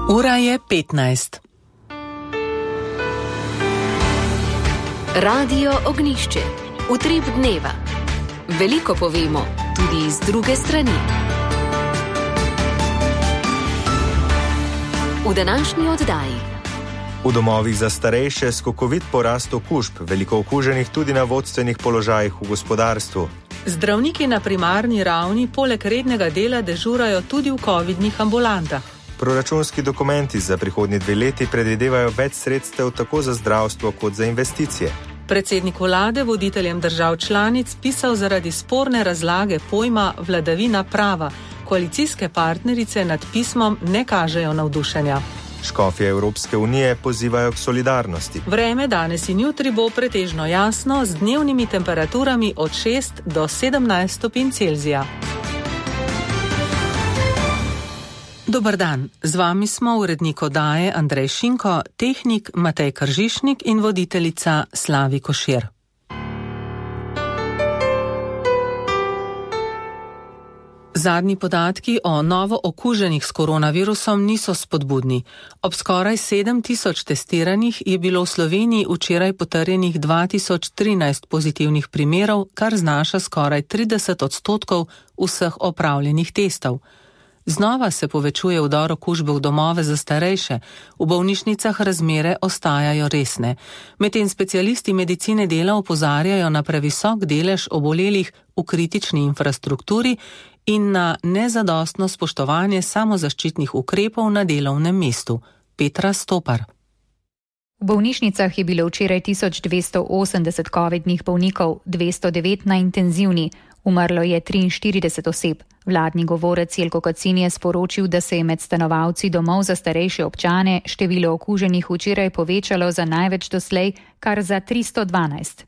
Ura je 15. Radio Ognjišče. Utrip dneva. Veliko povemo, tudi iz druge strani. V današnji oddaji. V domovih za starejše skokovit porast okužb, veliko okuženih tudi na vodstvenih položajih v gospodarstvu. Zdravniki na primarni ravni poleg rednega dela dežurajo tudi v covidnih ambulantah. Proračunski dokumenti za prihodnji 2 leti predvidevajo več sredstev tako za zdravstvo kot za investicije. Predsednik vlade voditeljem držav članic pisal zaradi sporne razlage pojma vladavina prava. Koalicijske partnerice nad pismom ne kažejo navdušenja. Škofje Evropske unije pozivajo k solidarnosti. Vreme danes in jutri bo pretežno jasno z dnevnimi temperaturami od 6 do 17 stopinj Celzija. Dober dan, z vami smo urednik oddaje Andrej Šinko, tehnik Matej Kržišnik in voditeljica Slavi Košir. Zadnji podatki o novo okuženih s koronavirusom niso spodbudni. Ob skoraj 7.000 testiranih je bilo v Sloveniji včeraj potrjenih 2013 pozitivnih primerov, kar znaša skoraj 30% vseh opravljenih testov. Znova se povečuje vdor okužbe v domove za starejše, v bolnišnicah razmere ostajajo resne. Medtem specialisti medicine dela opozarjajo na previsok delež obolelih v kritični infrastrukturi in na nezadostno spoštovanje samozaščitnih ukrepov na delovnem mestu. Petra Stopar. V bolnišnicah je bilo včeraj 1280 covidnih bolnikov, 209 na intenzivni. Umrlo je 43 oseb. Vladni govorec Jelko Kacin je sporočil, da se je med stanovalci domov za starejše občane število okuženih včeraj povečalo za največ doslej, kar za 312.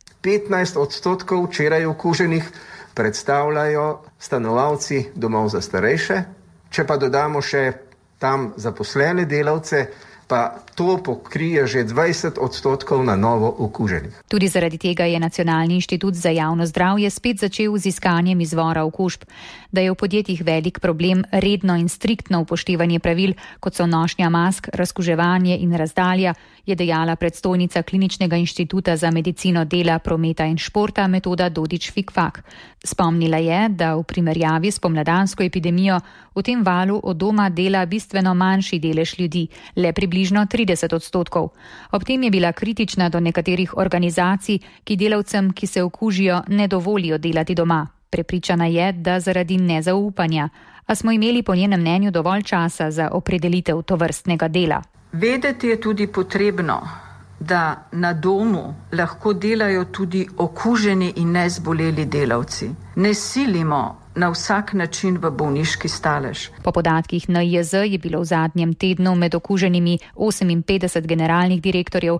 15% včeraj okuženih predstavljajo stanovalci domov za starejše. Če pa dodamo še tam zaposlene delavce, pa to pokrije že 20% na novo okuženih. Tudi zaradi tega je Nacionalni inštitut za javno zdravje spet začel z iskanjem izvora okužb. Da je v podjetjih velik problem redno in striktno upoštevanje pravil, kot so nošnja mask, razkuževanje in razdalja, je dejala predstojnica Kliničnega inštituta za medicino dela, prometa in športa Metoda Dodič-Fikfak. Spomnila je, da v primerjavi s pomladansko epidemijo v tem valu od doma dela bistveno manjši delež ljudi, le približno 30%. Ob tem je bila kritična do nekaterih organizacij, ki delavcem, ki se okužijo, ne dovolijo delati doma. Prepričana je, da zaradi nezaupanja, a smo imeli po njenem mnenju dovolj časa za opredelitev tovrstnega dela. Vedeti je tudi potrebno, da na domu lahko delajo tudi okuženi in nezboleli delavci. Ne silimo na vsak način v bolniški stalež. Po podatkih NIJZ je bilo v zadnjem tednu med okuženimi 58 generalnih direktorjev,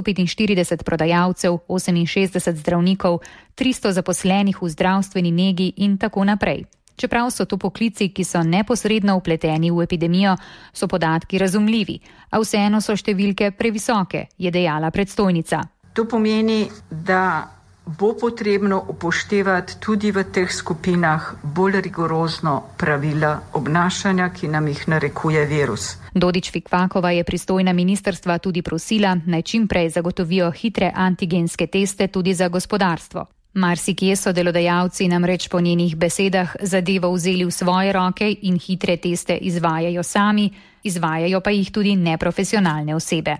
145 prodajalcev, 68 zdravnikov, 300 zaposlenih v zdravstveni negi in tako naprej. Čeprav so to poklici, ki so neposredno vpleteni v epidemijo, so podatki razumljivi, a vseeno so številke previsoke, je dejala predstojnica. To pomeni, da bo potrebno upoštevati tudi v teh skupinah bolj rigorozno pravila obnašanja, ki nam jih narekuje virus. Dodič-Fikfakova je pristojna ministrstva tudi prosila, naj čim prej zagotovijo hitre antigenske teste tudi za gospodarstvo. Marsikje so delodajalci namreč po njenih besedah zadevo vzeli v svoje roke in hitre teste izvajajo sami, izvajajo pa jih tudi neprofesionalne osebe.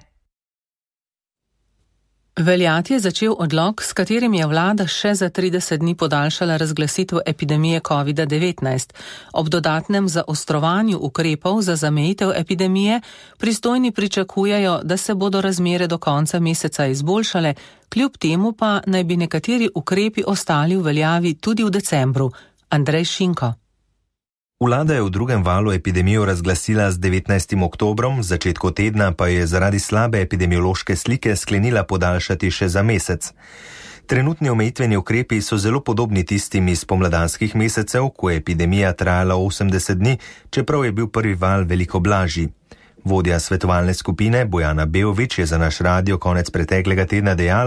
Veljati je začel odlok, s katerim je vlada še za 30 dni podaljšala razglasitev epidemije COVID-19. Ob dodatnem zaostrovanju ukrepov za zamejitev epidemije pristojni pričakujejo, da se bodo razmere do konca meseca izboljšale, kljub temu pa naj bi nekateri ukrepi ostali v veljavi tudi v decembru. Andrej Šinko. Vlada je v drugem valu epidemijo razglasila z 19. oktobrom, začetku tedna pa je zaradi slabe epidemiološke slike sklenila podaljšati še za mesec. Trenutni omejitveni ukrepi so zelo podobni tistim iz pomladanskih mesecev, ko je epidemija trajala 80 dni, čeprav je bil prvi val veliko blažji. Vodja svetovalne skupine Bojana Beović je za naš radio konec preteklega tedna dejala,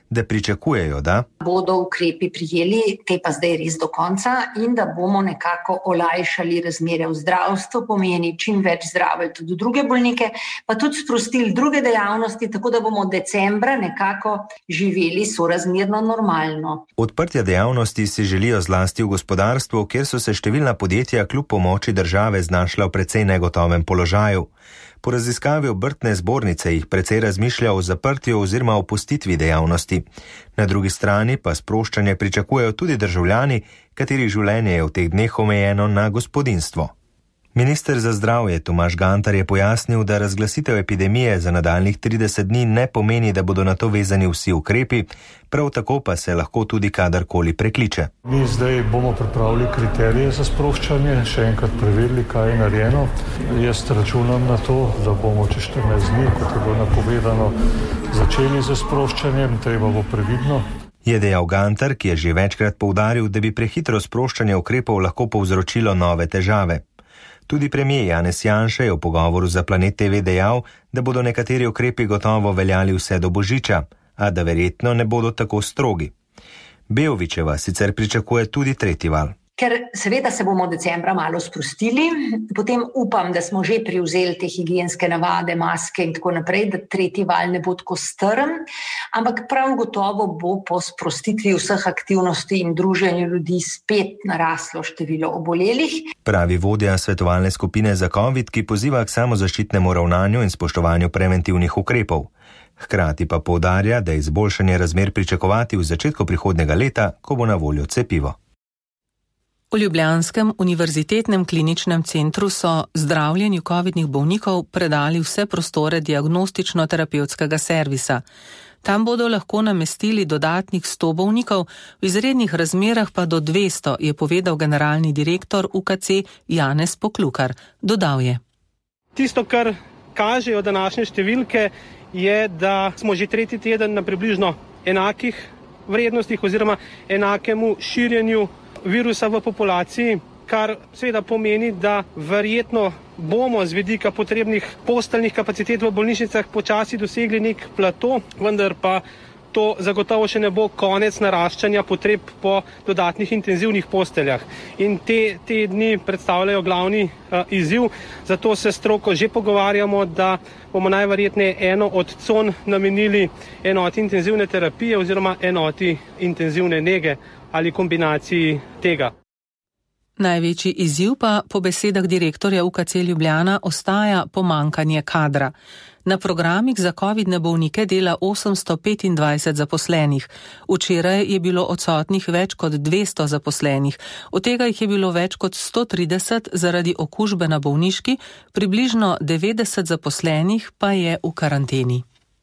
da pričakujejo, da bodo ukrepi prijeli, te pa zdaj res do konca in da bomo nekako olajšali razmere v zdravstvu, pomeni čim več zdravili tudi druge bolnike, pa tudi sprostili druge dejavnosti, tako da bomo decembra nekako živeli sorazmerno normalno. Odprtja dejavnosti si želijo zlasti v gospodarstvu, kjer so se številna podjetja kljub pomoči države znašla v precej negotovem položaju. Po raziskavi obrtne zbornice jih precej razmišlja o zaprtju oziroma opustitvi dejavnosti. Na drugi strani pa sproščanje pričakujejo tudi državljani, katerih življenje je v teh dneh omejeno na gospodinjstvo. Minister za zdravje Tomaž Gantar je pojasnil, da razglasitev epidemije za nadaljnjih 30 dni ne pomeni, da bodo na to vezani vsi ukrepi, prav tako pa se lahko tudi kadarkoli prekliče. Mi zdaj bomo pripravili kriterije za sproščanje, še enkrat preverili, kaj je narejeno. Jaz računam na to, da bomo čez 14 dni, kot je bilo napovedano, začeli z sproščanjem, treba bo previdno. Je dejal Gantar, ki je že večkrat poudaril, da bi prehitro sproščanje ukrepov lahko povzročilo nove težave. Tudi premijer Janez Janša je v pogovoru za Planet TV dejal, da bodo nekateri ukrepi gotovo veljali vse do Božiča, a da verjetno ne bodo tako strogi. Beovićeva sicer pričakuje tudi tretji val. Ker seveda se bomo decembra malo sprostili, potem upam, da smo že privzeli te higienske navade, maske in tako naprej, da tretji val ne bo tako strm, ampak prav gotovo bo po sprostitvi vseh aktivnosti in druženju ljudi spet naraslo število obolelih. Pravi vodja svetovalne skupine za COVID, ki poziva k samozaščitnemu ravnanju in spoštovanju preventivnih ukrepov. Hkrati pa poudarja, da je izboljšanje razmer pričakovati v začetku prihodnjega leta, ko bo na voljo cepivo. V ljubljanskem univerzitetnem kliničnem centru so zdravljenju covidnih bolnikov predali vse prostore diagnostično-terapevtskega servisa. Tam bodo lahko namestili dodatnih 100 bolnikov, v izrednih razmerah pa do 200, je povedal generalni direktor UKC Janez Poklukar. Dodal je. Tisto, kar kažejo današnje številke, je, da smo že tretji teden na približno enakih vrednostih oziroma enakemu širjenju virusa v populaciji, kar seveda pomeni, da verjetno bomo z vidika potrebnih posteljnih kapacitet v bolnišnicah počasi dosegli nek plato, vendar pa to zagotovo še ne bo konec naraščanja potreb po dodatnih intenzivnih posteljah. In te dni predstavljajo glavni izziv, zato se stroko že pogovarjamo, da bomo najverjetneje eno od con namenili enoti intenzivne terapije oziroma enoti intenzivne nege ali kombinaciji tega. Največji izziv pa po besedah direktorja UKC Ljubljana ostaja pomanjkanje kadra. Na programih za covidne bolnike dela 825 zaposlenih. Včeraj je bilo odsotnih več kot 200 zaposlenih, od tega jih je bilo več kot 130 zaradi okužbe na bolniški, približno 90 zaposlenih pa je v karanteni.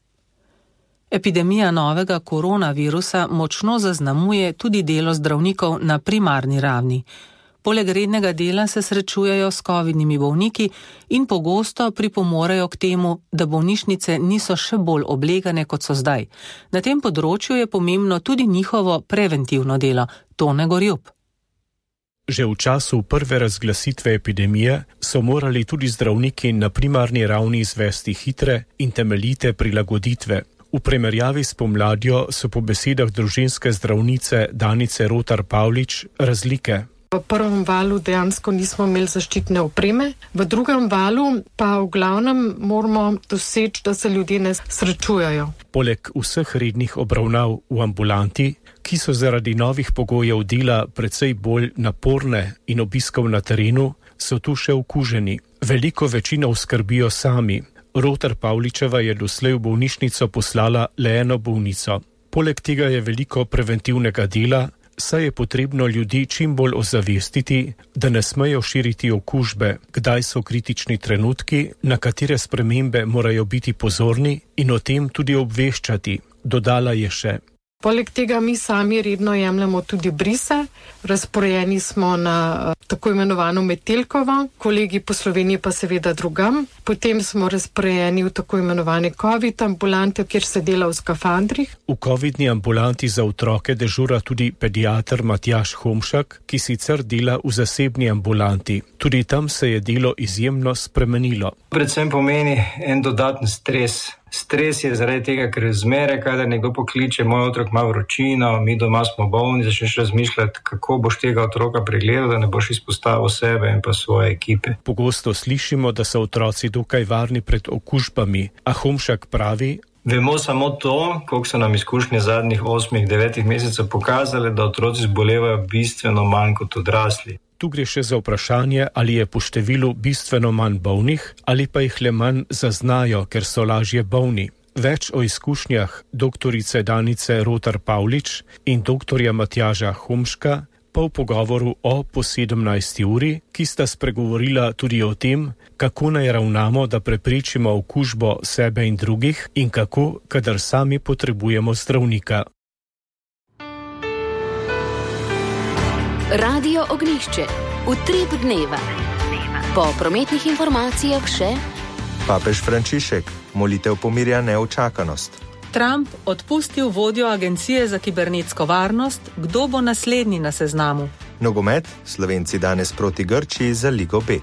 Epidemija novega koronavirusa močno zaznamuje tudi delo zdravnikov na primarni ravni. Poleg rednega dela se srečujejo s covidnimi bolniki in pogosto pripomorejo k temu, da bolnišnice niso še bolj oblegane, kot so zdaj. Na tem področju je pomembno tudi njihovo preventivno delo. Tone Gorjup. Že v času prve razglasitve epidemije so morali tudi zdravniki na primarni ravni izvesti hitre in temeljite prilagoditve. V primerjavi s pomladjo so po besedah družinske zdravnice Danice Rotar Pavlič razlike. V prvem valu dejansko nismo imeli zaščitne opreme, v drugem valu pa v glavnem moramo doseči, da se ljudje ne srečujejo. Poleg vseh rednih obravnav v ambulanti, ki so zaradi novih pogojev dela precej bolj naporne in obiskov na terenu, so tu še okuženi. Veliko večino skrbijo sami. Rotar Pavličeva je doslej v bolnišnico poslala le eno bolnico. Poleg tega je veliko preventivnega dela, saj je potrebno ljudi čim bolj ozavestiti, da ne smejo širiti okužbe, kdaj so kritični trenutki, na katere spremembe morajo biti pozorni in o tem tudi obveščati, dodala je še. Poleg tega mi sami redno jemljemo tudi brise, razporejeni smo na tako imenovano Metelkovo, kolegi po Sloveniji pa seveda drugam. Potem smo razporejeni v tako imenovane COVID ambulante, kjer se dela v skafandrih. V covidni ambulanti za otroke dežura tudi pediater Matjaž Homšak, ki sicer dela v zasebni ambulanti. Tudi tam se je delo izjemno spremenilo. Predvsem pomeni en dodaten stres Stres je zaradi tega, ker zmeraj, kadar nekdo pokliče, moj otrok ima vročino, mi doma smo bolni, začneš razmišljati, kako boš tega otroka pregledal, da ne boš izpostavil sebe in pa svoje ekipe. Pogosto slišimo, da so otroci dokaj varni pred okužbami, a Homšak pravi: Vemo samo to, koliko so nam izkušnje zadnjih 8-9 mesecev pokazali, da otroci zbolevajo bistveno manj kot odrasli. Tu gre še za vprašanje, ali je po številu bistveno manj bolnih, ali pa jih le manj zaznajo, ker so lažje bolni. Več o izkušnjah doktorice Danice Rotar Pavlič in doktorja Matjaža Homška pa v pogovoru po 17. uri, ki sta spregovorila tudi o tem, kako naj ravnamo, da preprečimo okužbo sebe in drugih in kako, kadar sami potrebujemo zdravnika. Radio Ognjišče. Utrip dneva. Po prometnih informacijah še Papež Frančišek. Molitev pomirja neučakanost. Trump odpustil vodjo Agencije za kibernetsko varnost. Kdo bo naslednji na seznamu? Nogomet. Slovenci danes proti Grčiji za Ligo B.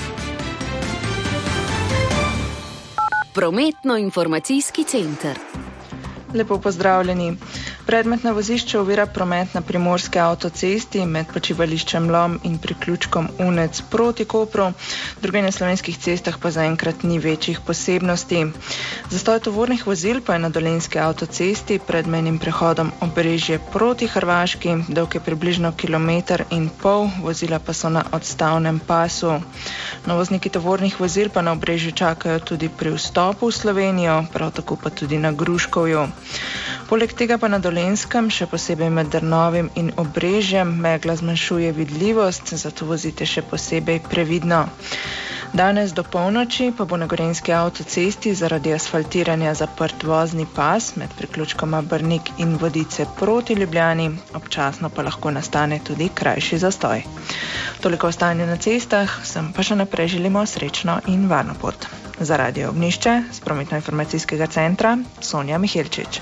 Prometno-informacijski center. Lepo pozdravljeni. Predmet na vozišče ovira promet na primorske avtocesti med počivališčem Lom in priključkom Unec proti Kopru. Druge na slovenskih cestah pa zaenkrat ni večjih posebnosti. Zastoj tovornih vozil pa je na dolenjski avtocesti pred mejnim prehodom Obrežje proti Hrvaški, dolg je približno 1,5 kilometra, vozila pa so na odstavnem pasu. Novozniki tovornih vozil pa na Obrežju čakajo tudi pri vstopu v Slovenijo, prav tako pa tudi na Gruškovju. Poleg tega pa na Dolenskem, še posebej med Drnovim in Obrežjem, megla zmanjšuje vidljivost, zato vozite še posebej previdno. Danes do polnoči pa bo na gorenjski avtocesti zaradi asfaltiranja zaprt vozni pas med priključkoma Brnik in Vodice proti Ljubljani, občasno pa lahko nastane tudi krajši zastoj. Toliko o stanju na cestah, sem pa še naprej želimo srečno in varno pot. Za Radio Ognjišče z prometno-informacijskega centra Sonja Mihelčič.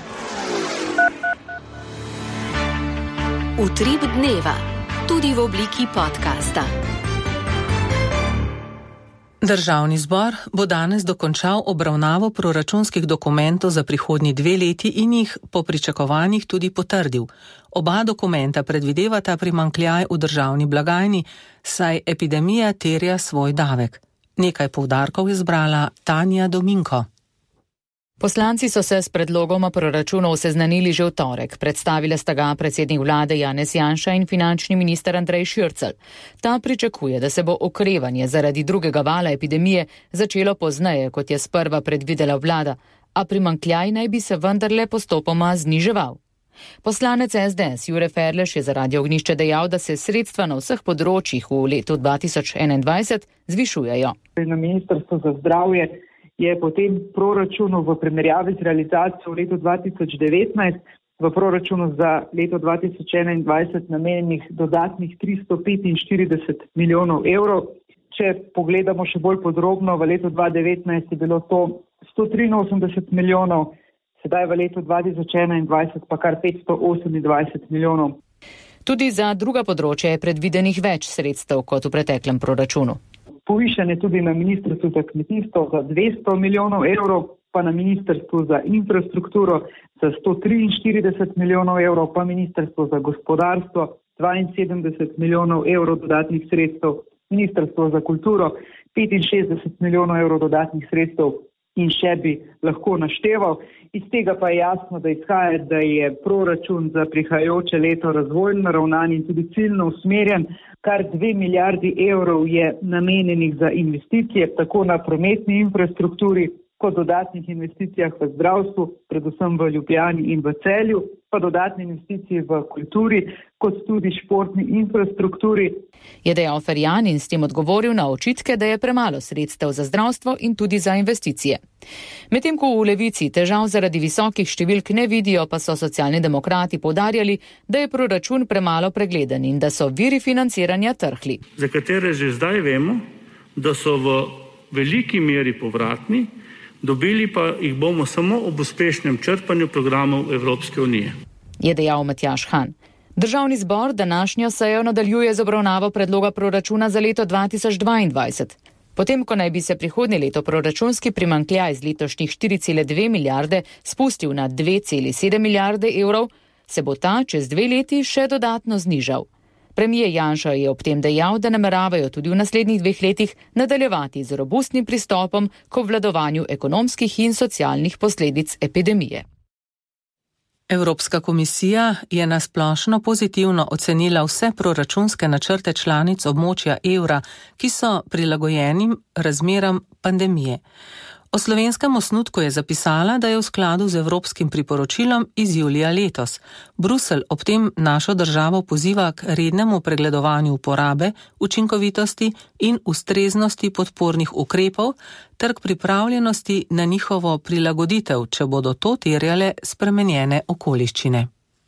Utrip dneva, tudi v obliki podcasta. Državni zbor bo danes dokončal obravnavo proračunskih dokumentov za prihodnji 2 leti in jih po pričakovanjih tudi potrdil. Oba dokumenta predvidevata primanjkljaj v državni blagajni, saj epidemija terja svoj davek. Nekaj poudarkov je zbrala Tanja Dominko. Poslanci so se s predlogoma proračunov seznanili že v torek. Predstavile sta ga predsednik vlade Janez Janša in finančni minister Andrej Šircelj. Ta pričakuje, da se bo okrevanje zaradi drugega vala epidemije začelo pozneje, kot je sprva predvidela vlada, a primanjkljaj naj bi se vendarle postopoma zniževal. Poslanec SDS Jure Ferleš je za Radio Ognjišče dejal, da se sredstva na vseh področjih v letu 2021 zvišujejo. Na Ministrstvu za zdravje je po tem proračunu v primerjavi z realizacijo v letu 2019 v proračunu za leto 2021 namenjenih dodatnih 345 milijonov evrov. Če pogledamo še bolj podrobno, v letu 2019 je bilo to 183 milijonov, sedaj v letu 2021 pa kar 528 milijonov. Tudi za druga področja je predvidenih več sredstev kot v preteklem proračunu. Povišanje tudi na Ministrstvu za kmetijstvo za 200 milijonov evrov, pa na Ministrstvu za infrastrukturo za 143 milijonov evrov, pa Ministrstvo za gospodarstvo 72 milijonov evrov dodatnih sredstev, Ministrstvo za kulturo 65 milijonov evrov dodatnih sredstev in še bi lahko našteval. Iz tega pa je jasno, da izhaja, da je proračun za prihajajoče leto razvojno naravnan in tudi ciljno usmerjen. Kar 2 milijardi evrov je namenjenih za investicije, tako na prometni infrastrukturi, kot dodatnih investicijah v zdravstvu, predvsem v Ljubljani in v Celju, pa dodatne investicije v kulturi, kot tudi športni infrastrukturi. Je dejal Ferjan in s tem odgovoril na očitke, da je premalo sredstev za zdravstvo in tudi za investicije. Medtem ko v Levici težav zaradi visokih številk ne vidijo, pa so socialni demokrati poudarjali, da je proračun premalo pregleden in da so viri financiranja trhli. Za katere že zdaj vemo, da so v veliki meri povratni, dobili pa jih bomo samo ob uspešnem črpanju programov Evropske unije. Je dejal Matjaž Han. Državni zbor današnjo sejo nadaljuje z obravnavo predloga proračuna za leto 2022. Potem, ko naj bi se prihodnje leto proračunski primanjkljaj z letošnjih 4,2 milijarde spustil na 2,7 milijarde evrov, se bo ta čez 2 leti še dodatno znižal. Premijer Janša je ob tem dejal, da nameravajo tudi v naslednjih 2 letih nadaljevati z robustnim pristopom k obvladovanju ekonomskih in socialnih posledic epidemije. Evropska komisija je na splošno pozitivno ocenila vse proračunske načrte članic območja evra, ki so prilagojenim razmeram pandemije. O slovenskem osnutku je zapisala, da je v skladu z evropskim priporočilom iz julija letos. Bruselj ob tem našo državo poziva k rednemu pregledovanju uporabe, učinkovitosti in ustreznosti podpornih ukrepov ter k pripravljenosti na njihovo prilagoditev, če bodo to terjale spremenjene okoliščine.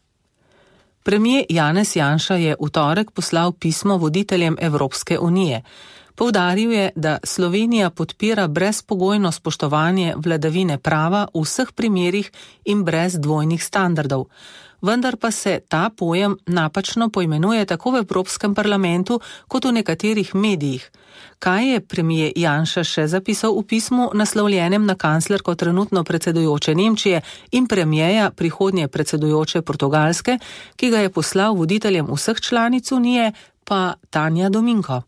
Premijer Janez Janša je v torek poslal pismo voditeljem Evropske unije. Poudaril je, da Slovenija podpira brezpogojno spoštovanje vladavine prava v vseh primerih in brez dvojnih standardov. Vendar pa se ta pojem napačno poimenuje tako v Evropskem parlamentu kot v nekaterih medijih. Kaj je premijer Janša še zapisal v pismu, naslovljenem na kanclerko trenutno predsedujoče Nemčije in premijeja prihodnje predsedujoče Portugalske, ki ga je poslal voditeljem vseh članic Unije, pa Tanja Dominko.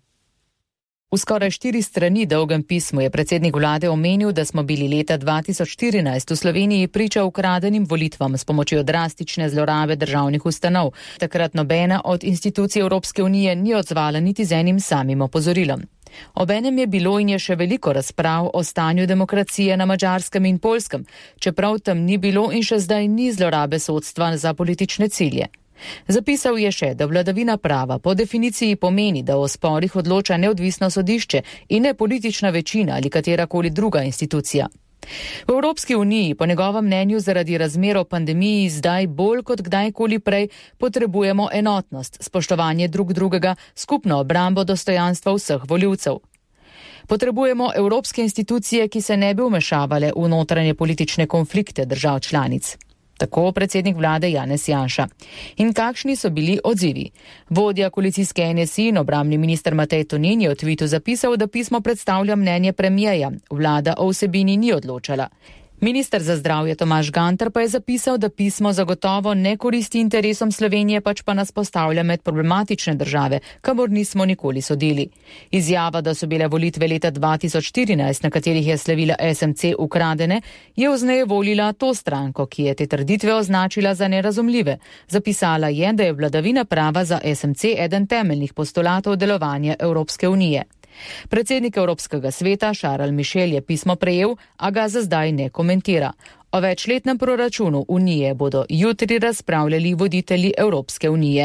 V skoraj 4 strani dolgem pismu je predsednik vlade omenil, da smo bili leta 2014 v Sloveniji priča ukradenim volitvam s pomočjo drastične zlorabe državnih ustanov. Takrat nobena od institucij Evropske unije ni odzvala niti z enim samim opozorilom. Obenem je bilo in je še veliko razprav o stanju demokracije na Madžarskem in Poljskem, čeprav tam ni bilo in še zdaj ni zlorabe sodstva za politične cilje. Zapisal je še, da vladavina prava po definiciji pomeni, da o sporih odloča neodvisno sodišče in ne politična večina ali katerakoli druga institucija. V Evropski uniji, po njegovem mnenju, zaradi razmer o pandemiji zdaj bolj kot kdajkoli prej potrebujemo enotnost, spoštovanje drug drugega, skupno obrambo dostojanstva vseh volivcev. Potrebujemo evropske institucije, ki se ne bi vmešavale v notranje politične konflikte držav članic. Tako predsednik vlade Janez Janša. In kakšni so bili odzivi? Vodja koalicijske NSI in obrambni minister Matej Tonin je v tvitu zapisal, da pismo predstavlja mnenje premijeja. Vlada o vsebini ni odločala. Minister za zdravje Tomaž Gantar pa je zapisal, da pismo zagotovo ne koristi interesom Slovenije, pač pa nas postavlja med problematične države, kamor nismo nikoli sodili. Izjava, da so bile volitve leta 2014, na katerih je slavila SMC, ukradene, je vznejevoljila to stranko, ki je te trditve označila za nerazumljive. Zapisala je, da je vladavina prava za SMC eden temeljnih postulatov delovanja Evropske unije. Predsednik Evropskega sveta Charles Michel je pismo prejel, a ga za zdaj ne komentira. O večletnem proračunu Unije bodo jutri razpravljali voditelji Evropske unije.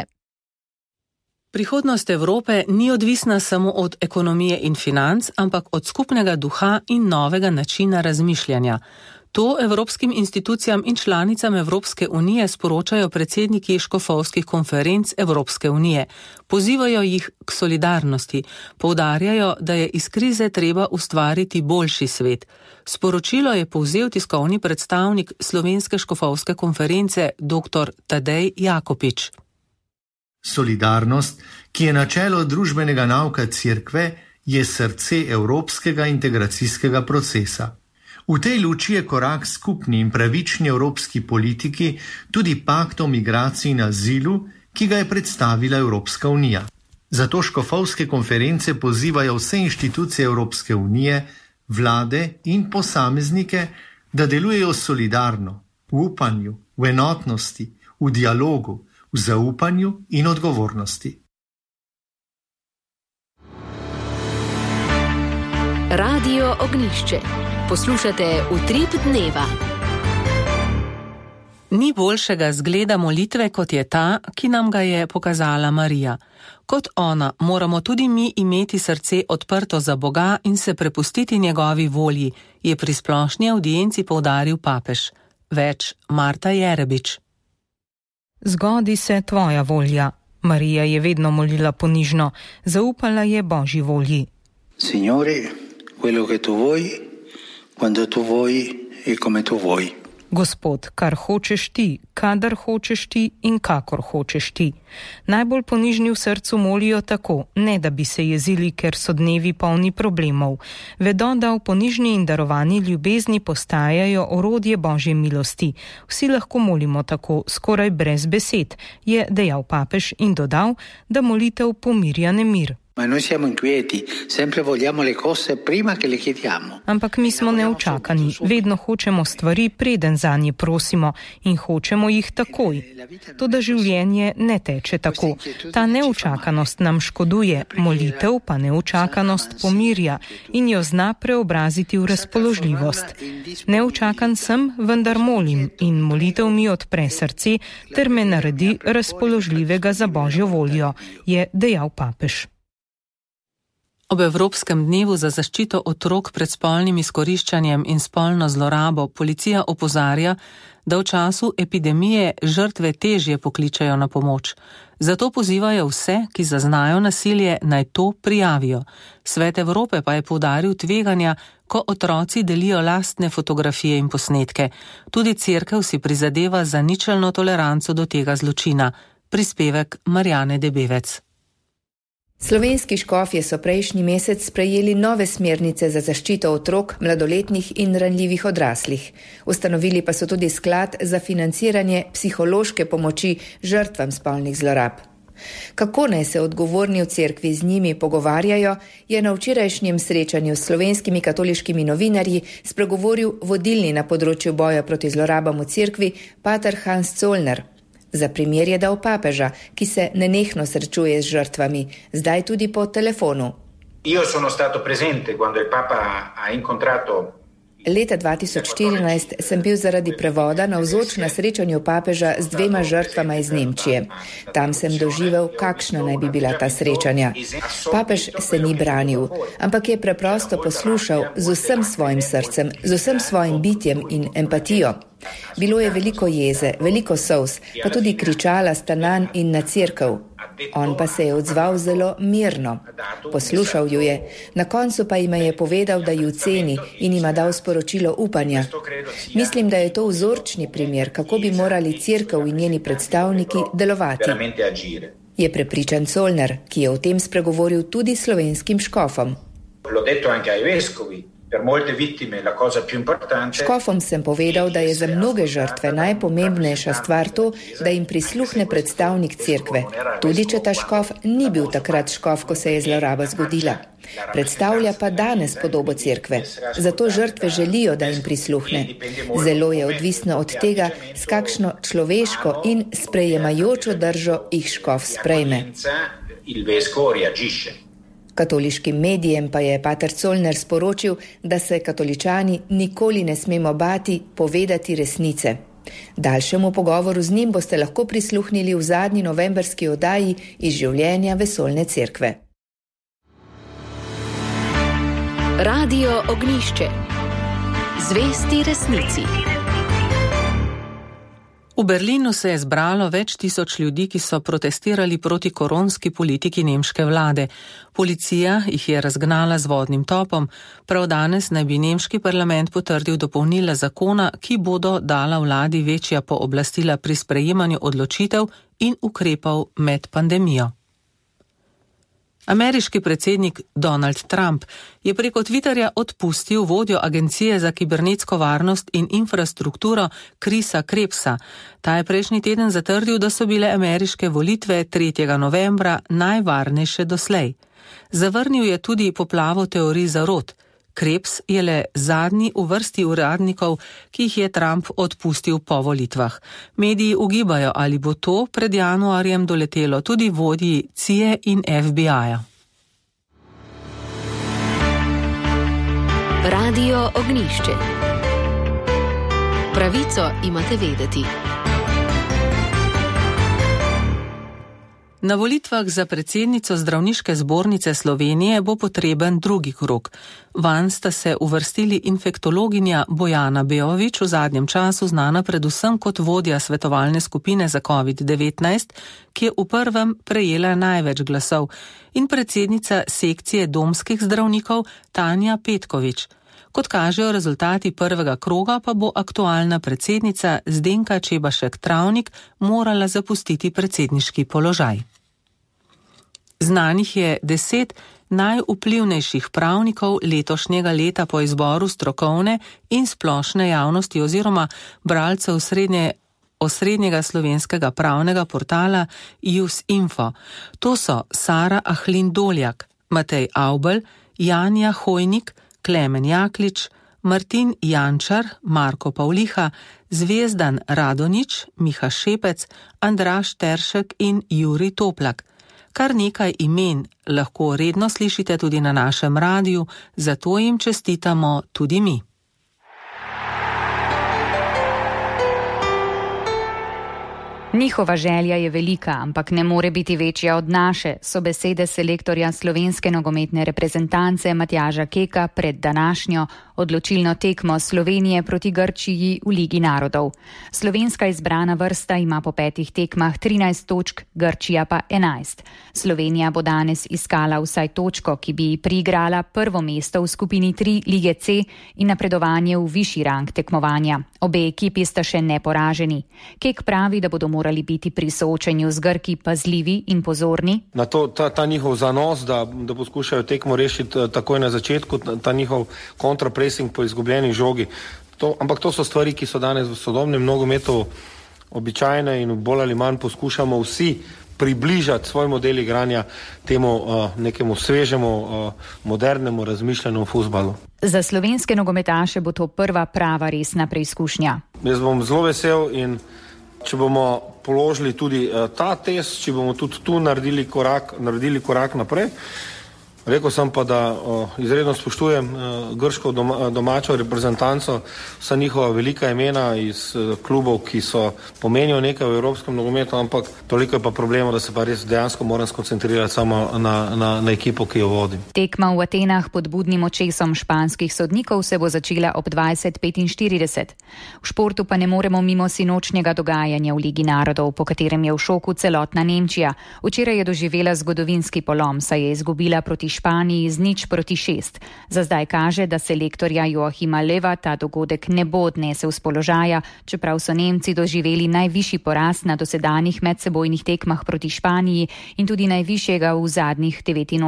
Prihodnost Evrope ni odvisna samo od ekonomije in financ, ampak od skupnega duha in novega načina razmišljanja. To evropskim institucijam in članicam Evropske unije sporočajo predsedniki škofovskih konferenc Evropske unije. Pozivajo jih k solidarnosti, poudarjajo, da je iz krize treba ustvariti boljši svet. Sporočilo je povzel tiskovni predstavnik Slovenske škofovske konference dr. Tadej Jakopič. Solidarnost, ki je načelo družbenega nauka Cerkve, je srce evropskega integracijskega procesa. V tej luči je korak skupni in pravični evropski politiki tudi pakt o migraciji in azilu, ki ga je predstavila Evropska unija. Zato škofovske konference pozivajo vse inštitucije Evropske unije, vlade in posameznike, da delujejo solidarno, v upanju, v enotnosti, v dialogu, v zaupanju in odgovornosti. Radio Ognjišče. Poslušate Utrip dneva. Ni boljšega zgleda molitve, kot je ta, ki nam ga je pokazala Marija. Kot ona moramo tudi mi imeti srce odprto za Boga in se prepustiti njegovi volji, je pri splošni avdienci poudaril papež. Več Marta Jerebič. Zgodi se tvoja volja. Marija je vedno molila ponižno, zaupala je Božji volji. Signore, quello che tu vuoi, quando tu vuoi e come tu vuoi. Gospod, kar hočeš ti, kadar hočeš ti in kakor hočeš ti. Najbolj ponižni v srcu molijo tako, ne da bi se jezili, ker so dnevi polni problemov. Vedo, da v ponižni in darovani ljubezni postajajo orodje Božje milosti. Vsi lahko molimo tako, skoraj brez besed, je dejal papež in dodal, da molitev pomirja nemir. Ampak mi smo neučakani, vedno hočemo stvari, preden zanje prosimo in hočemo jih takoj. Toda življenje ne teče tako. Ta neučakanost nam škoduje, molitev pa neučakanost pomirja in jo zna preobraziti v razpoložljivost. Neučakan sem, vendar molim in molitev mi odpre srce ter me naredi razpoložljivega za Božjo voljo, je dejal papež. Ob Evropskem dnevu za zaščito otrok pred spolnim izkoriščanjem in spolno zlorabo policija opozarja, da v času epidemije žrtve težje pokličajo na pomoč. Zato pozivajo vse, ki zaznajo nasilje, naj to prijavijo. Svet Evrope pa je poudaril tveganja, ko otroci delijo lastne fotografije in posnetke. Tudi Cerkev si prizadeva za ničelno toleranco do tega zločina. Prispevek Marjane Debevec. Slovenski škofje so prejšnji mesec sprejeli nove smernice za zaščito otrok, mladoletnih in ranljivih odraslih. Ustanovili pa so tudi sklad za financiranje psihološke pomoči žrtvam spolnih zlorab. Kako naj se odgovorni v cerkvi z njimi pogovarjajo, je na včerajšnjem srečanju s slovenskimi katoliškimi novinarji spregovoril vodilni na področju boja proti zlorabam v cerkvi, pater Hans Zollner. Za primer je dal papeža, ki se nenehno srečuje z žrtvami, zdaj tudi po telefonu. Leta 2014 sem bil zaradi prevoda navzoč na srečanju papeža z 2 žrtvama iz Nemčije. Tam sem doživel, kakšna naj bi bila ta srečanja. Papež se ni branil, ampak je preprosto poslušal z vsem svojim srcem, z vsem svojim bitjem in empatijo. Bilo je veliko jeze, veliko solz, pa tudi kričala sta nanj in na cerkev. On pa se je odzval zelo mirno. Poslušal ju je, na koncu pa jima je povedal, da ju ceni in jima dal sporočilo upanja. Mislim, da je to vzorčni primer, kako bi morali cerkev in njeni predstavniki delovati. Je prepričan Zollner, ki je o tem spregovoril tudi slovenskim škofom. Škofom sem povedal, da je za mnoge žrtve najpomembnejša stvar to, da jim prisluhne predstavnik cerkve, tudi če ta škof ni bil takrat škof, ko se je zloraba zgodila. Predstavlja pa danes podobo cerkve, zato žrtve želijo, da jim prisluhne. Zelo je odvisno od tega, s kakšno človeško in sprejemajočo držo jih škof sprejme. Katoliškim medijem pa je pater Zollner sporočil, da se katoličani nikoli ne smemo bati povedati resnice. Daljšemu pogovoru z njim boste lahko prisluhnili v zadnji novemberski oddaji iz življenja Vesoljne cerkve. Radio Ognjišče. Zvesti resnici. V Berlinu se je zbralo več tisoč ljudi, ki so protestirali proti koronski politiki nemške vlade. Policija jih je razgnala z vodnim topom. Prav danes naj bi nemški parlament potrdil dopolnila zakona, ki bodo dala vladi večja pooblastila pri sprejemanju odločitev in ukrepov med pandemijo. Ameriški predsednik Donald Trump je preko Twitterja odpustil vodjo Agencije za kibernetsko varnost in infrastrukturo Chrisa Krebsa. Ta je prejšnji teden zatrdil, da so bile ameriške volitve 3. novembra najvarnejše doslej. Zavrnil je tudi poplavo teorij zarot. Krebs je le zadnji v vrsti uradnikov, ki jih je Trump odpustil po volitvah. Mediji ugibajo, ali bo to pred januarjem doletelo tudi vodji CIA in FBI-ja. Radio Ognjišče. Pravico imate vedeti. Na volitvah za predsednico Zdravniške zbornice Slovenije bo potreben drugi krog. Vanj sta se uvrstili infektologinja Bojana Beovič, v zadnjem času znana predvsem kot vodja svetovalne skupine za COVID-19, ki je v prvem prejela največ glasov, in predsednica sekcije domskih zdravnikov Tanja Petkovič. Kot kažejo rezultati prvega kroga, pa bo aktualna predsednica Zdenka Čebašek Travnik morala zapustiti predsedniški položaj. Znanih je 10 najvplivnejših pravnikov letošnjega leta po izboru strokovne in splošne javnosti oziroma bralcev osrednjega slovenskega pravnega portala JusInfo. To so Sara Ahlin Doljak, Matej Avbelj, Janja Hojnik, Klemen Jaklič, Martin Jančar, Marko Pavliha, Zvezdan Radonič, Miha Šepec, Andraž Teršek in Jurij Toplak. Kar nekaj imen lahko redno slišite tudi na našem radiju, zato jim čestitamo tudi mi. Njihova želja je velika, ampak ne more biti večja od naše, so besede selektorja slovenske nogometne reprezentance Matjaža Keka pred današnjo odločilno tekmo Slovenije proti Grčiji v Ligi narodov. Slovenska izbrana vrsta ima po 5 tekmah 13 točk, Grčija pa 11. Slovenija bo danes iskala vsaj točko, ki bi ji priigrala prvo mesto v skupini 3 Lige C in napredovanje v višji rang tekmovanja. Obe ekipi sta še neporaženi. Kek pravi, da bodo morali biti pri soočenju z Grki pazljivi in pozorni. Na to, ta njihov zanos, da poskušajo tekmo rešiti takoj na začetku, ta njihov kontrapressing po izgubljeni žogi. Ampak to so stvari, ki so danes v sodobnem nogometu običajne in bolj ali manj poskušamo vsi približati svoj model igranja temu nekemu svežemu, modernemu razmišljanju o fuzbalu. Za slovenske nogometaše bo to prva prava resna preizkušnja. Jaz bom zelo vesel in če bomo položili tudi ta test, če bomo tudi tu naredili korak naprej. Rekel sem pa, da izredno spoštujem grško domačo reprezentanco, vsa njihova velika imena iz klubov, ki so pomenijo nekaj v evropskem nogometu, ampak toliko je pa problema, da se pa res dejansko moram skoncentrirati samo na ekipo, ki jo vodim. Tekma v Atenah pod budnim očesom španskih sodnikov se bo začela ob 20:45. V športu pa ne moremo mimo sinočnjega dogajanja v Ligi narodov, po katerem je v šoku celotna Nemčija. Včeraj je doživela zgodovinski polom, saj je izgubila proti Španiji z 0:6. Za zdaj kaže, da selektorja Joachima Löwa ta dogodek ne bo odnesel z položaja, čeprav so Nemci doživeli najvišji poraz na dosedanjih medsebojnih tekmah proti Španiji in tudi najvišjega v zadnjih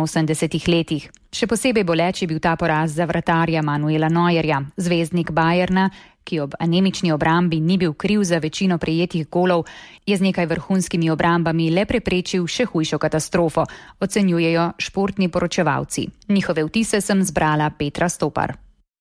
89 letih. Še posebej boleč je bil ta poraz za vratarja Manuela Neuerja. Zvezdnik Bayerna, ki ob anemični obrambi ni bil kriv za večino prejetih golov, je z nekaj vrhunskimi obrambami le preprečil še hujšo katastrofo, ocenjujejo športni poročevalci. Njihove vtise sem zbrala Petra Stopar.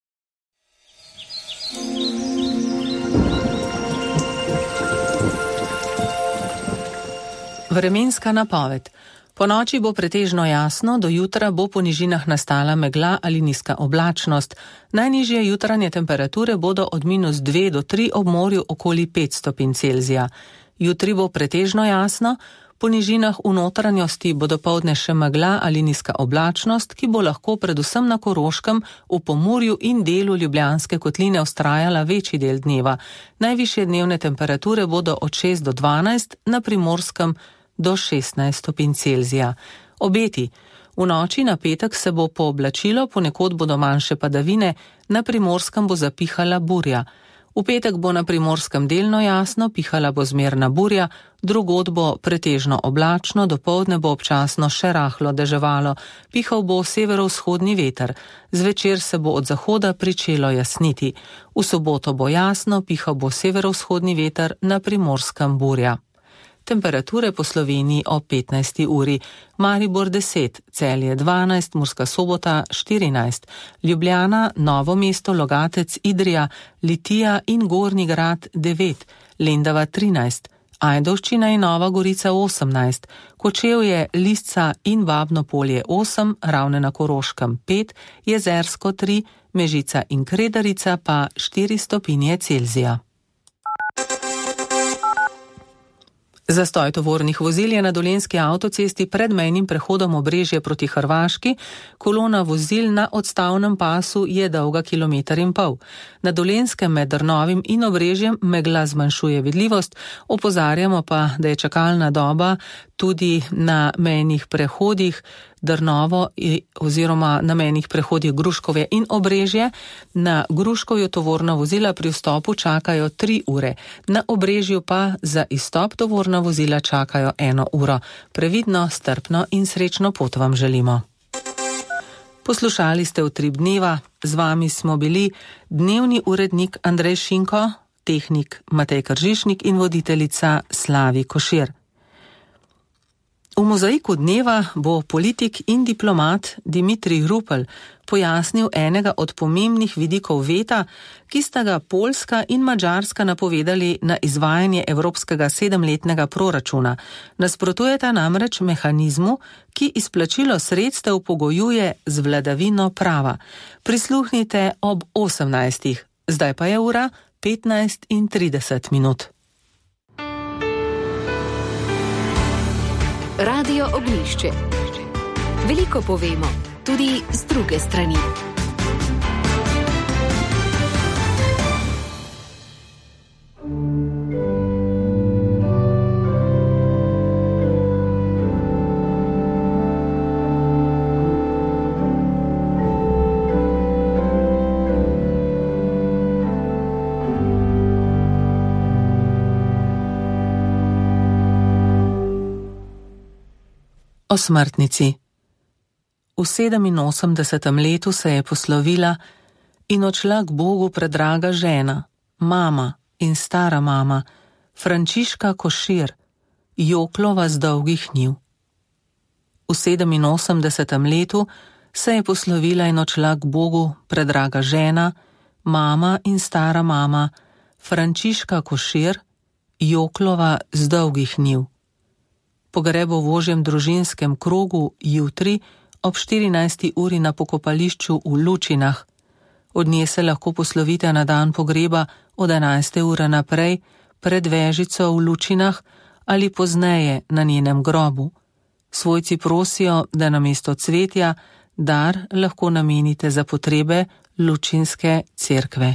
Vremenska napoved. Po noči bo pretežno jasno, do jutra bo po nižinah nastala megla ali nizka oblačnost. Najnižje jutranje temperature bodo od -2 do 3 ob morju okoli 5 stopinj Celzija. Jutri bo pretežno jasno, po nižinah v notranjosti bo dopoldne še megla ali nizka oblačnost, ki bo lahko predvsem na Koroškem, v Pomurju in delu Ljubljanske kotline vztrajala večji del dneva. Najvišje dnevne temperature bodo od 6 do 12, na Primorskem do 16 stopinj Celzija. Obeti. V noči na petek se bo pooblačilo, ponekod bodo manjše padavine, na Primorskem bo zapihala burja. V petek bo na Primorskem delno jasno, pihala bo zmerna burja, drugod bo pretežno oblačno, dopoldne bo občasno še rahlo deževalo, pihal bo severovzhodni veter. Zvečer se bo od zahoda pričelo jasniti. V soboto bo jasno, pihal bo severovzhodni veter, na Primorskem burja. Temperature po Sloveniji o 15. uri. Maribor 10, Celje 12, Murska Sobota 14, Ljubljana, Novo mesto, Logatec, Idrija, Litija in Gornji Grad 9, Lendava 13, Ajdovščina in Nova Gorica 18, Kočevje, Lisca in Babno Polje 8, Ravne na Koroškem 5, Jezersko 3, Mežica in Kredarica pa 4 stopinje Celzija. Zastoj tovornih vozil je na Dolenjski avtocesti pred mejnim prehodom Obrežje proti Hrvaški. Kolona vozil na odstavnem pasu je dolga 1,5 km. Na Dolenjskem med Drnovim in Obrežjem megla zmanjšuje vidljivost, opozarjamo pa, da je čakalna doba tudi na mejnih prehodih Drnovo oziroma na mejnih prehodih Gruškovje in Obrežje. Na Gruškovju tovorna vozila pri vstopu čakajo 3 ure, na Obrežju pa za izstop tovorna vozila čakajo 1 uro. Previdno, strpno in srečno pot vam želimo. Poslušali ste Utrip dneva, z vami smo bili dnevni urednik Andrej Šinko, tehnik Matej Kržišnik in voditeljica Slavi Košir. V mozaiku dneva bo politik in diplomat Dimitrij Rupel pojasnil enega od pomembnih vidikov veta, ki sta ga Poljska in Madžarska napovedali na izvajanje evropskega 7-letnega proračuna. Nasprotujeta namreč mehanizmu, ki izplačilo sredstev pogojuje z vladavino prava. Prisluhnite ob 18. Zdaj pa je ura 15:30. Radio Oglišče. Veliko povemo, tudi z druge strani. O smrtnici. V 87. letu se je poslovila in odšla k Bogu predraga žena, mama in stara mama, Frančiška Košir, Joklova z dolgih njiv. V 87. letu se je poslovila in odšla k Bogu predraga žena, mama in stara mama, Frančiška Košir, Joklova z dolgih njiv. Pogreb v ožjem družinskem krogu jutri ob 14. uri na pokopališču v Lučinah. Od nje se lahko poslovite na dan pogreba od 11. ure naprej pred vežico v Lučinah ali pozneje na njenem grobu. Svojci prosijo, da namesto cvetja dar lahko namenite za potrebe Lučinske cerkve.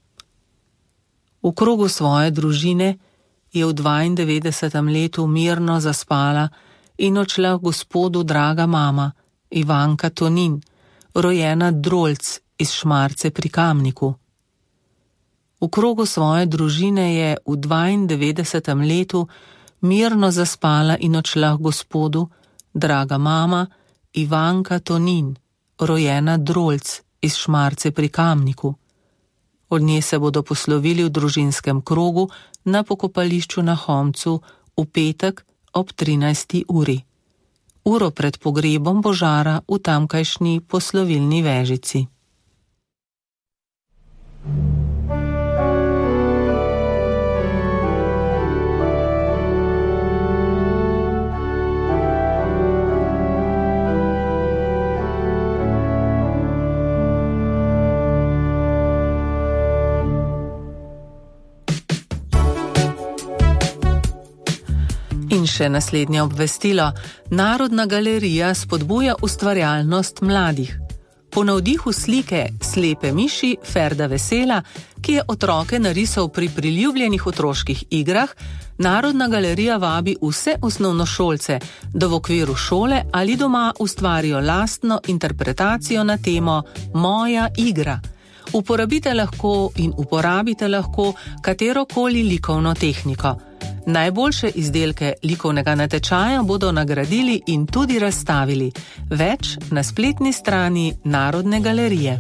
V krogu svoje družine je v 92. letu mirno zaspala in odšla Gospodu draga mama, Ivanka Tonin, rojena Drolc iz Šmarce pri Kamniku. V krogu svoje družine je v 92. letu mirno zaspala in odšla Gospodu draga mama, Ivanka Tonin, rojena Drolc iz Šmarce pri Kamniku. Od nje se bodo poslovili v družinskem krogu na pokopališču na Homcu v petek ob 13. uri. Uro pred pogrebom bo žara v tamkajšnji poslovilni vežici. In še naslednje obvestilo. Narodna galerija spodbuja ustvarjalnost mladih. Po navdihu slike Slepe miši Ferda Vesela, ki je otroke narisal pri priljubljenih otroških igrah, Narodna galerija vabi vse osnovnošolce, da v okviru šole ali doma ustvarijo lastno interpretacijo na temo Moja igra. Uporabite lahko in uporabite lahko katerokoli likovno tehniko. Najboljše izdelke likovnega natečaja bodo nagradili in tudi razstavili. Več na spletni strani Narodne galerije.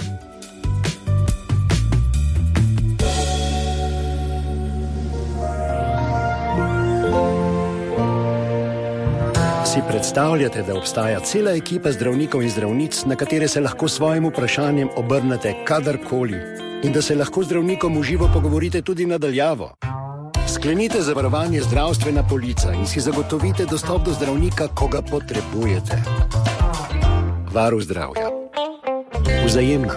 Si predstavljate, da obstaja cela ekipa zdravnikov in zdravnic, na katere se lahko s svojim vprašanjem obrnete kadarkoli in da se lahko zdravnikom v živo pogovorite tudi nadaljavo? Sklenite zavarovanje Zdravstvena polica in si zagotovite dostop do zdravnika, ko ga potrebujete. Varuh zdravja. Vzajemno.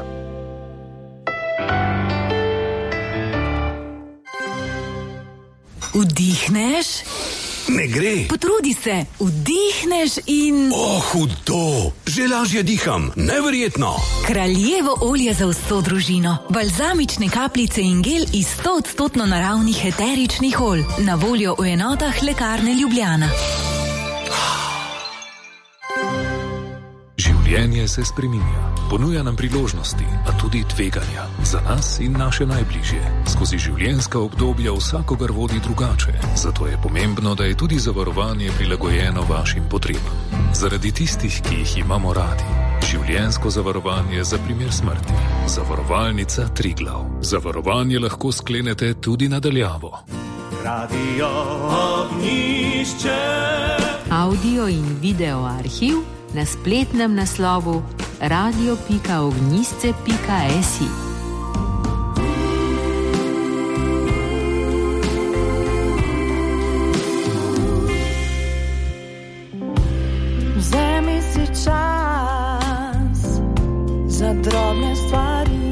Vdihneš? Ne gre. Potrudi se, vdihneš in... hudo! Že lažje diham, neverjetno! Kraljevo olje za vso družino. Balzamične kapljice in gel iz 100% naravnih eteričnih olj. Na voljo v enotah Lekarne Ljubljana. Življenje se spreminja, ponuja nam priložnosti, a tudi tveganja za nas in naše najbližje. Skozi življenjska obdobja vsakogar vodi drugače, zato je pomembno, da je tudi zavarovanje prilagojeno vašim potrebam. Zaradi tistih, ki jih imamo radi. Življenjsko zavarovanje za primer smrti. Zavarovalnica Triglav. Zavarovanje lahko sklenete tudi nadaljavo. Radio Ognjišče. Audio in video arhiv na spletnem naslovu radio.ognjisce.si. Vzemi si čas za drobne stvari,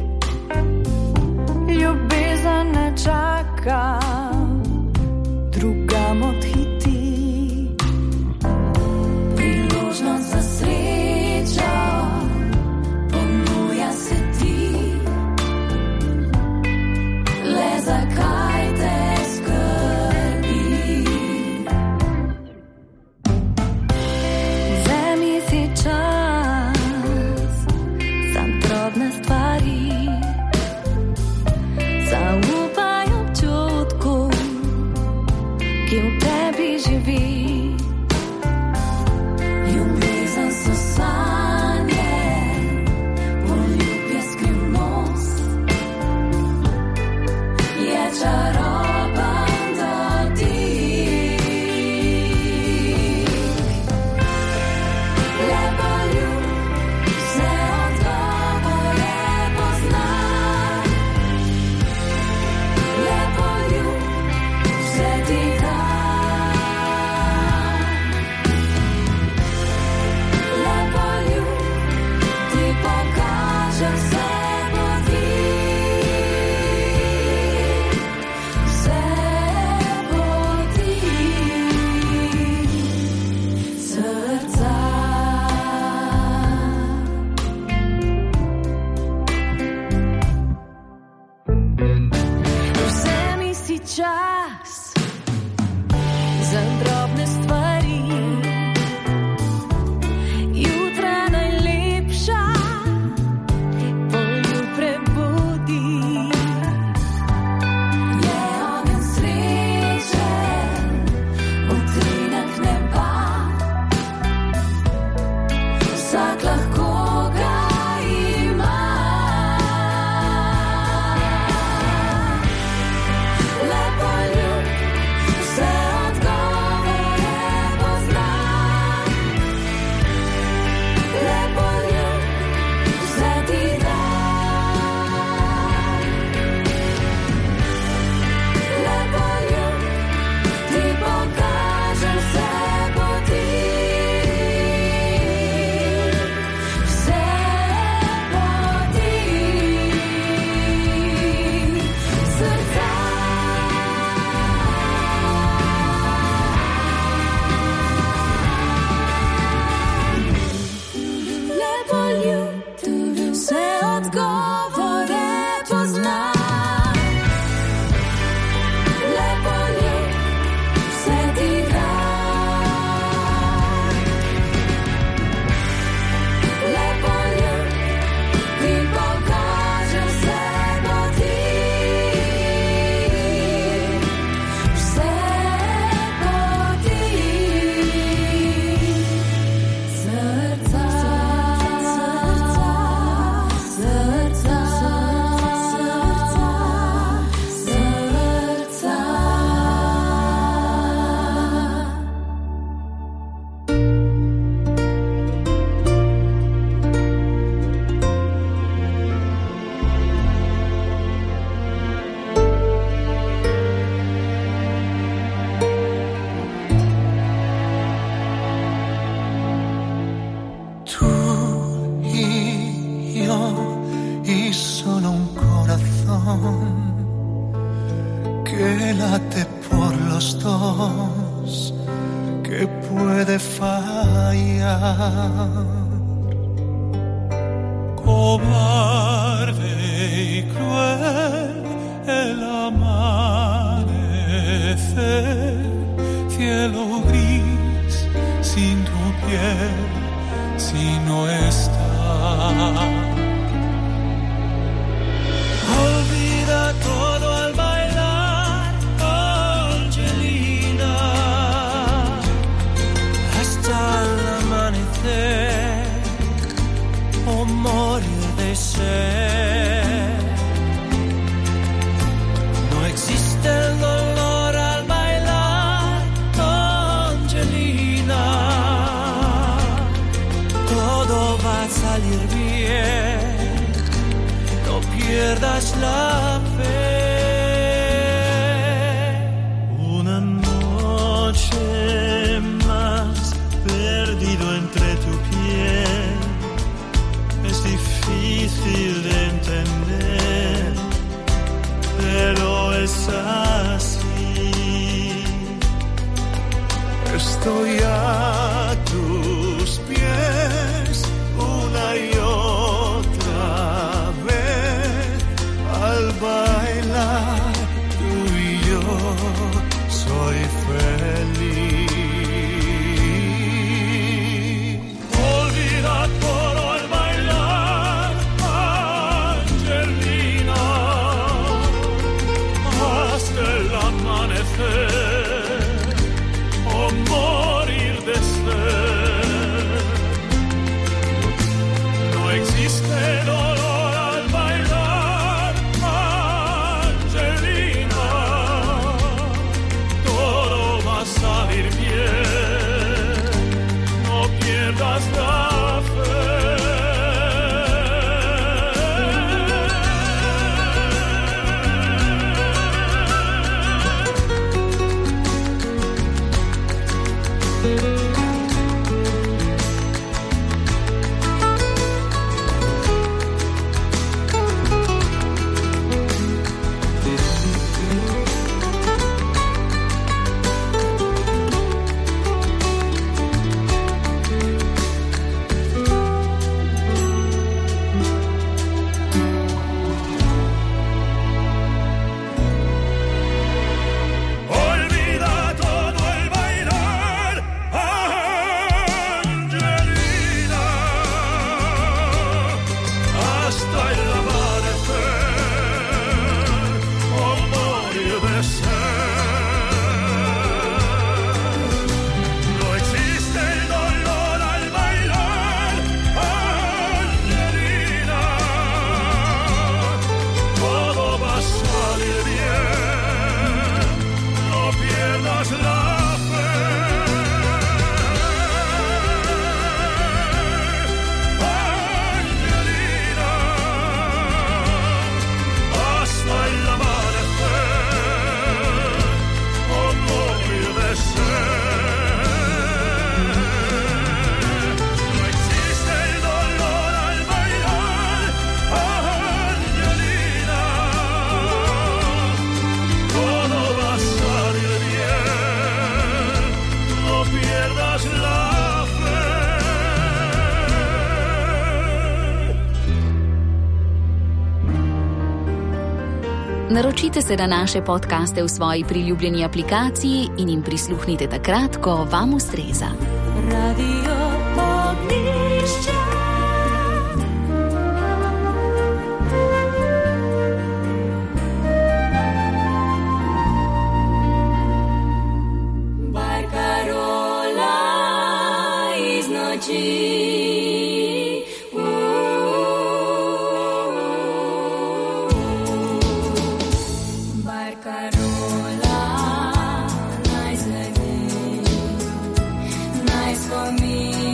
ljubezen ne čaka, drugam odhiti. Priložnost za srečo ponuja se ti, le zakaj te skrbi? Vzemi si čas za drobne stvari, zaupaj občutku, ki v tebi živi. Ljubezen so sanje, poljub je skrivnost, je čaroben dotik. Le poljub, vse odgovore pozna. Le poljub, vse ti da. Le poljub, ti pokaže vse poti. Vse poti srca. Vzemi si čas za drobne stvari, jutra najlepša, poljub prebudi. Je ogenj sreče, utrinek neba, vsak lahko ga ima. Le poljub, vse odgovore pozna. Le poljub, vse ti da. Le poljub, ti pokaže vse poti. Vse poti srca. Le poljub, vse odgovore pozna. Le poljub, vse ti da. Le poljub, ti pokaže vse poti. Vse poti srca. Srca. Tu y yo y solo un corazón que late por los dos, que puede fallar. Cobarde y cruel el amanecer, cielo gris sin tu piel, sin no está. Olvida todo al bailar, Angelina, hasta el amanecer o morir de sed. No existe el dolor al bailar, Angelina, todo va a salir bien, no pierdas la fe. Una noche más perdido entre tu piel, es difícil de entender, pero es así. Estoy a tus pies una y otra vez al bailar, tú y yo soy feliz. Olvida todo al bailar, Angelina, hasta el amanecer o morir de sed. No existe dolor al bailar, Angelina, todo va a salir bien, no pierdas la fe. Olvida todo el bailar, Angelina, hasta el amanecer o morir de sed. No existe el dolor al bailar, Angelina, todo va a salir bien, no pierdas la fe. Angelina, hasta el amanecer o morir de sed. No existe el dolor al bailar, Angelina, todo va a salir bien, no pierdas la fe. Naročite se na naše podcaste v svoji priljubljeni aplikaciji in jim prisluhnite takrat, ko vam ustreza. Radio Ognjišče. Barcarola iz noči. Barcarola naj zledi, naj spomin.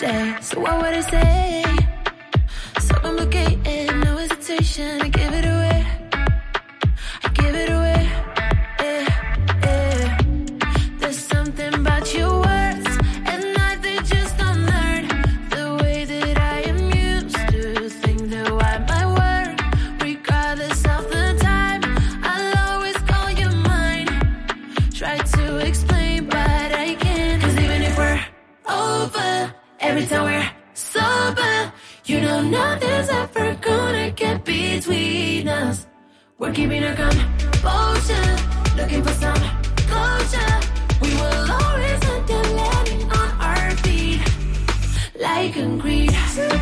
day. So what would I say? So complicated, no hesitation. I give it away. I give it away. Yeah, yeah. There's something about your words, and they just don't learn the way that I am used to think that why my work, regardless of the time, I'll always call you mine. Try to explain, but I can't. 'Cause even if we're over, every time we're sober, you know nothing's ever gonna get between us. We're keeping our composure, looking for some closure. We will always end up landing on our feet, like concrete.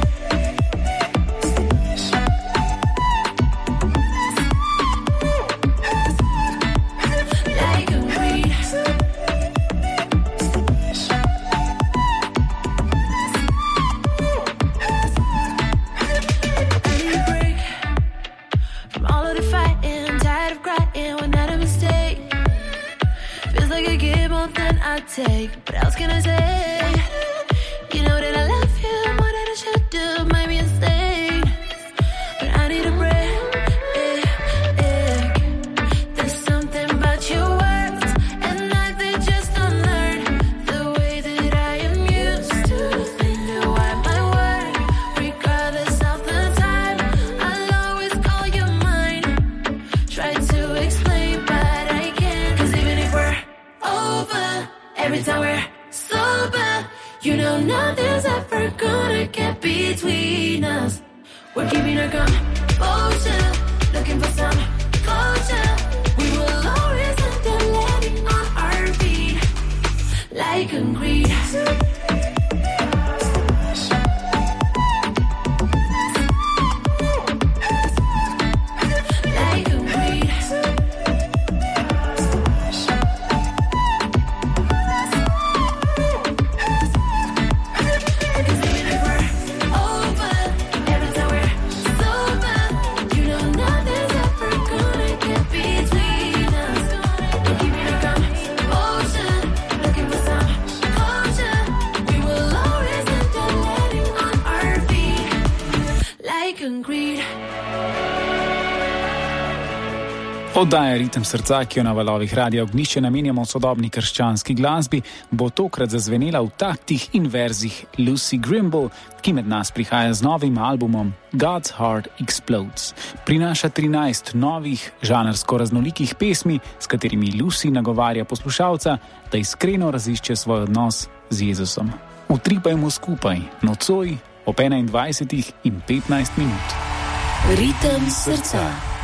Take, what else can I say? You know that I love you more than I should do. Might be insane, but I need a break. There's something about your words, and they just don't learn the way that I am used to think that why my word, regardless of the time, I'll always call you mine. Try to explain, but I can't. 'Cause even if we're over, every time we're sober, you know nothing's ever gonna get between us. We're keeping our composure, looking for some closure. We will always end up landing on our feet, like concrete. Oddaja Ritem srca, ki jo na valovih Radia Ognjišče namenjamo sodobni krščanski glasbi, bo tokrat zazvenela v taktih in verzih Lucy Grimble, ki med nas prihaja z novim albumom God's Heart Explodes. Prinaša 13 novih, žanrsko raznolikih pesmi, s katerimi Lucy nagovarja poslušalca, da iskreno razišče svoj odnos z Jezusom. Utripajmo skupaj, nocoj ob 21:15. Ritem srca.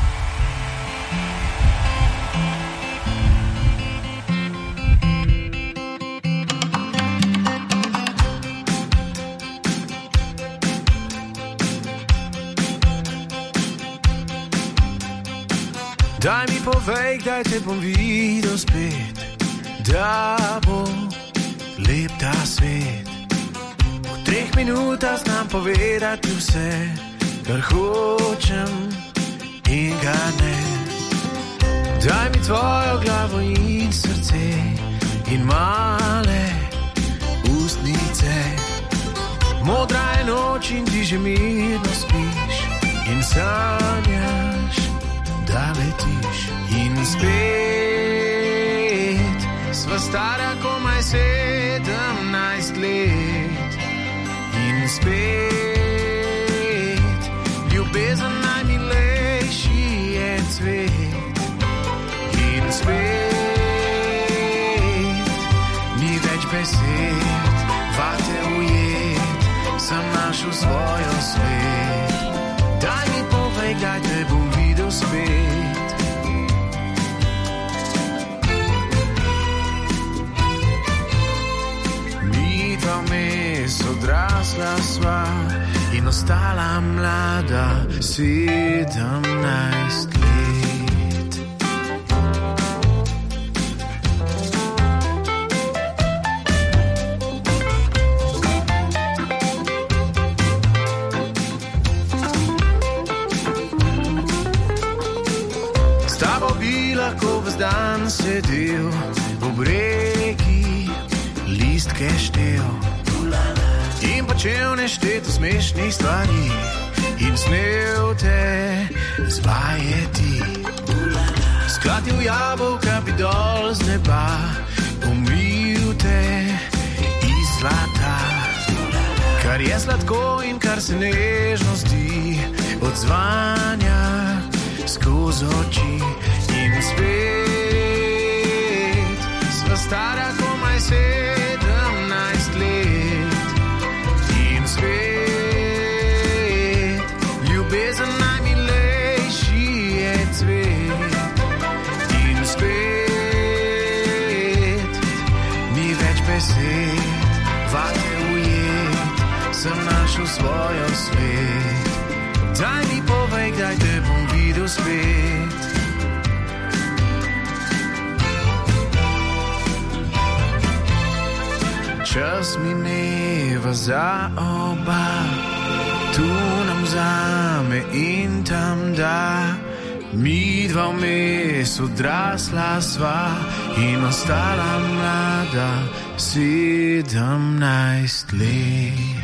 Daj mi povej, kdaj te bom videl spet, da bo lep ta svet. V 3 minutah znam povedati vse, kar hočem in kar ne. Daj mi tvojo glavo in srce in male ustnice. Modra je noč in ti že mirno spiš in sanjaš, da letiš. In spet sva stara komaj 17 let. In spet ljubezen najmilejši je cvet. In spet ni več besed, vate ujet, sem našel svojo svet. Daj mi povej, kdaj te bom videl spet. Mi dva vmes odrasla sva in ostala mlada 17 let. S tabo bi lahko ves dan sedel ob reki, listke štel in počel nešteto smešnih stvari in snel te zvajeti. Sklatil jabolka bi dol z neba, umil te iz zlata. Kar je sladko in kar se nežno zdi, odzvanja skozi oči. In spet sva stara komaj 17 let. In spet ljubezen najmilejši je cvet. In spet ni več besed, vate ujet, sem našel svojo svet. Daj mi povej, kdaj te bom videl spet. Čas mineva za oba, tu nam zame in tam da. Mi dva vmes odrasla sva in ostala mlada 17 let.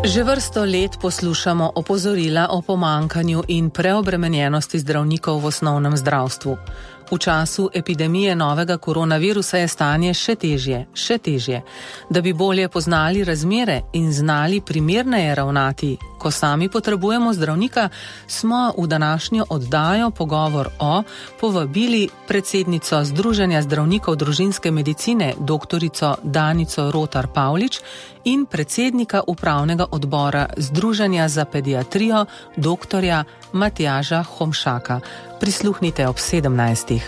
Že vrsto let poslušamo opozorila o pomankanju in preobremenjenosti zdravnikov v osnovnem zdravstvu. V času epidemije novega koronavirusa je stanje še težje. Da bi bolje poznali razmere in znali primerneje ravnati, ko sami potrebujemo zdravnika, smo v današnjo oddajo Pogovor povabili predsednico Združenja zdravnikov družinske medicine, doktorico Danico Rotar Pavlič, in predsednika upravnega odbora Združenja za pediatrijo, doktorja Matjaža Homšaka. Prisluhnite ob 17.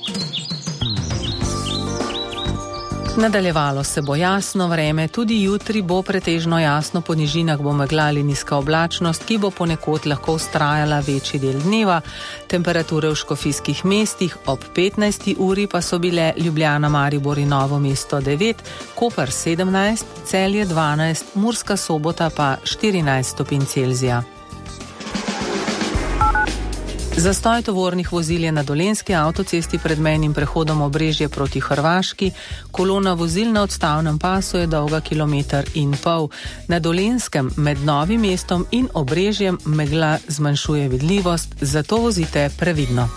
Nadaljevalo se bo jasno vreme, tudi jutri bo pretežno jasno, po nižinah bo megla ali nizka oblačnost, ki bo ponekod lahko vztrajala večji del dneva. Temperature v škofijskih mestih ob 15. uri pa so bile Ljubljana, Maribor in Novo mesto 9, Koper 17, Celje 12, Murska Sobota pa 14 stopinj Celzija. Zastoj tovornih vozil je na Dolenjski avtocesti pred mejnim prehodom Obrežje proti Hrvaški. Kolona vozil na odstavnem pasu je dolga 1,5 km. Na Dolenskem med Novim mestom in Obrežjem megla zmanjšuje vidljivost, zato vozite previdno.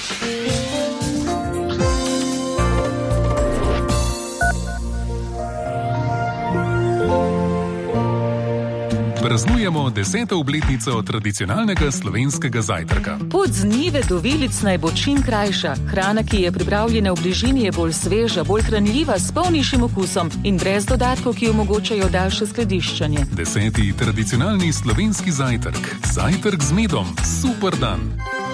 Praznujemo 10. obletnico tradicionalnega slovenskega zajtrka. Pot z njive do vilic naj bo čim krajša. Hrana, ki je pripravljena v bližini, je bolj sveža, bolj hranljiva, s polnejšim okusom in brez dodatkov, ki omogočajo daljše skladiščenje. 10. tradicionalni slovenski zajtrk. Zajtrk z medom. Super dan.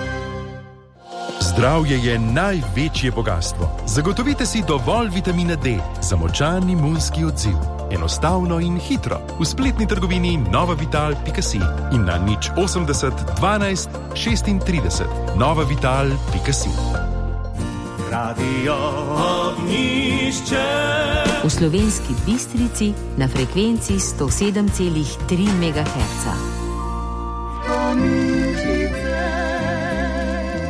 Zdravje je največje bogastvo. Zagotovite si dovolj vitamina D za močan imunski odziv. Enostavno in hitro v spletni trgovini novavital.si in na 080 12 36 novavital.si. Radio Ognjišče. V Slovenski Bistrici na frekvenci 107,3 MHz.